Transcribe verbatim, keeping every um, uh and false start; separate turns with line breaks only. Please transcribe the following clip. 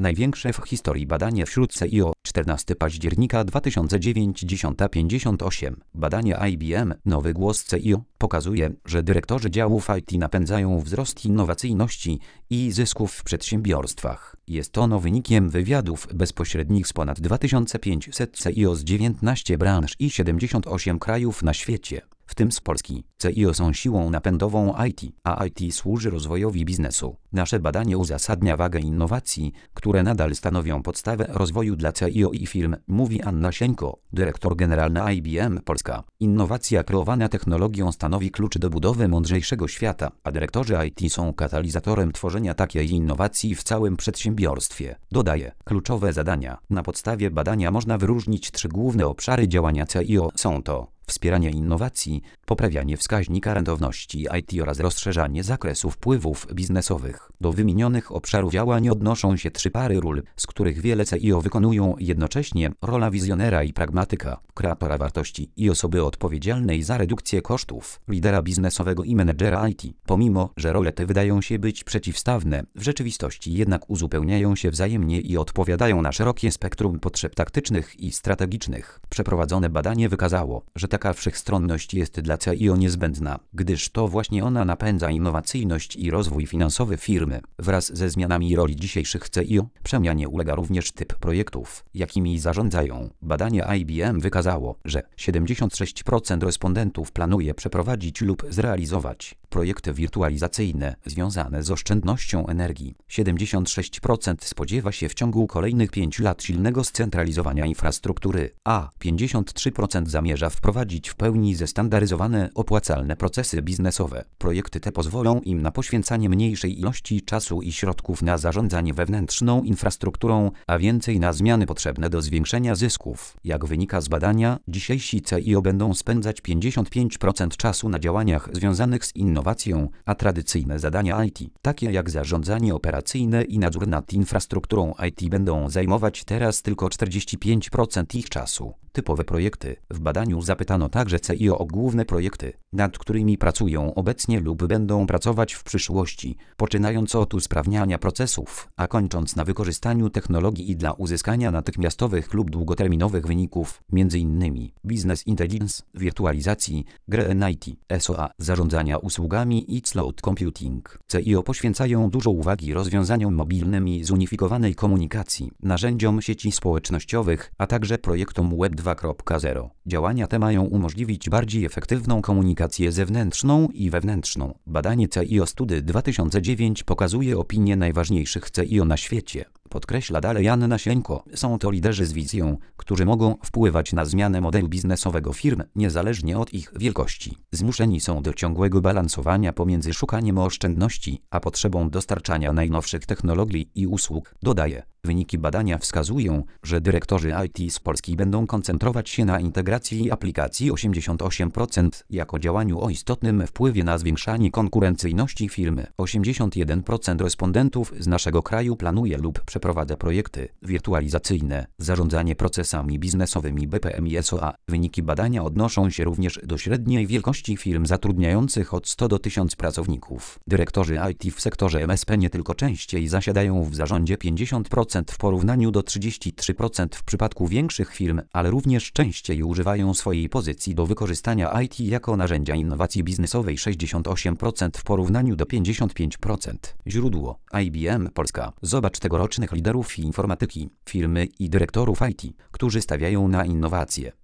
Największe w historii badanie wśród C E O, czternastego października dwa tysiące dziewiątego, dziesiąta pięćdziesiąt osiem. Badanie I B M, nowy głos C E O, pokazuje, że dyrektorzy działów I T napędzają wzrost innowacyjności i zysków w przedsiębiorstwach. Jest to no wynikiem wywiadów bezpośrednich z ponad dwa tysiące pięćset C E O z dziewiętnastu branż i siedemdziesięciu ośmiu krajów na świecie, w tym z Polski. C E O są siłą napędową I T, a I T służy rozwojowi biznesu. Nasze badanie uzasadnia wagę innowacji, które nadal stanowią podstawę rozwoju dla C E O i firm, mówi Anna Sieńko, dyrektor generalna I B M Polska. Innowacja kreowana technologią stanowi klucz do budowy mądrzejszego świata, a dyrektorzy I T są katalizatorem tworzenia takiej innowacji w całym przedsiębiorstwie. Dodaje, kluczowe zadania. Na podstawie badania można wyróżnić trzy główne obszary działania C E O. Są to wspieranie innowacji, poprawianie wskaźnika rentowności I T oraz rozszerzanie zakresu wpływów biznesowych. Do wymienionych obszarów działań odnoszą się trzy pary ról, z których wiele C E O wykonują jednocześnie: rola wizjonera i pragmatyka, kreatora wartości i osoby odpowiedzialnej za redukcję kosztów, lidera biznesowego i menedżera I T. Pomimo, że role te wydają się być przeciwstawne, w rzeczywistości jednak uzupełniają się wzajemnie i odpowiadają na szerokie spektrum potrzeb taktycznych i strategicznych. Przeprowadzone badanie wykazało, że taka wszechstronność jest dla C E O niezbędna, gdyż to właśnie ona napędza innowacyjność i rozwój finansowy firmy. Wraz ze zmianami roli dzisiejszych C E O, przemianie ulega również typ projektów, jakimi zarządzają. Badanie I B M wykazało, że siedemdziesiąt sześć procent respondentów planuje przeprowadzić lub zrealizować projekty wirtualizacyjne związane z oszczędnością energii. siedemdziesiąt sześć procent spodziewa się w ciągu kolejnych pięciu lat silnego scentralizowania infrastruktury, a pięćdziesiąt trzy procent zamierza wprowadzić w pełni zestandaryzowane, opłacalne procesy biznesowe. Projekty te pozwolą im na poświęcanie mniejszej ilości czasu i środków na zarządzanie wewnętrzną infrastrukturą, a więcej na zmiany potrzebne do zwiększenia zysków. Jak wynika z badania, dzisiejsi C E O będą spędzać pięćdziesiąt pięć procent czasu na działaniach związanych z innowacją, a tradycyjne zadania I T, takie jak zarządzanie operacyjne i nadzór nad infrastrukturą I T, będą zajmować teraz tylko czterdzieści pięć procent ich czasu. Typowe projekty. W badaniu zapytano także C E O o główne projekty, nad którymi pracują obecnie lub będą pracować w przyszłości, poczynając od usprawniania procesów, a kończąc na wykorzystaniu technologii i dla uzyskania natychmiastowych lub długoterminowych wyników, między innymi Business Intelligence, wirtualizacji, Green I T, S O A, zarządzania usługami i cloud computing. C E O poświęcają dużo uwagi rozwiązaniom mobilnym i zunifikowanej komunikacji, narzędziom sieci społecznościowych, a także projektom Web dwa kropka zero. Działania te mają umożliwić bardziej efektywną komunikację zewnętrzną i wewnętrzną. Badanie C E O Study dwa tysiące dziewięć pokazuje opinię najważniejszych C E O na świecie. Podkreśla dalej Anna Sieńko, są to liderzy z wizją, którzy mogą wpływać na zmianę modelu biznesowego firm, niezależnie od ich wielkości. Zmuszeni są do ciągłego balansowania pomiędzy szukaniem oszczędności, a potrzebą dostarczania najnowszych technologii i usług. Dodaje, wyniki badania wskazują, że dyrektorzy I T z Polski będą koncentrować się na integracji aplikacji osiemdziesiąt osiem procent jako działaniu o istotnym wpływie na zwiększanie konkurencyjności firmy. osiemdziesiąt jeden procent respondentów z naszego kraju planuje lub przeprowadza projekty wirtualizacyjne, zarządzanie procesami biznesowymi B P M i S O A. Wyniki badania odnoszą się również do średniej wielkości firm zatrudniających od stu do tysiąca pracowników. Dyrektorzy I T w sektorze M S P nie tylko częściej zasiadają w zarządzie pięćdziesiąt procent w porównaniu do trzydziestu trzech procent w przypadku większych firm, ale również częściej używają swojej pozycji do wykorzystania I T jako narzędzia innowacji biznesowej, sześćdziesiąt osiem procent w porównaniu do pięćdziesięciu pięciu procent. Źródło: I B M Polska. Zobacz tegorocznych liderów informatyki, firmy i dyrektorów I T, którzy stawiają na innowacje.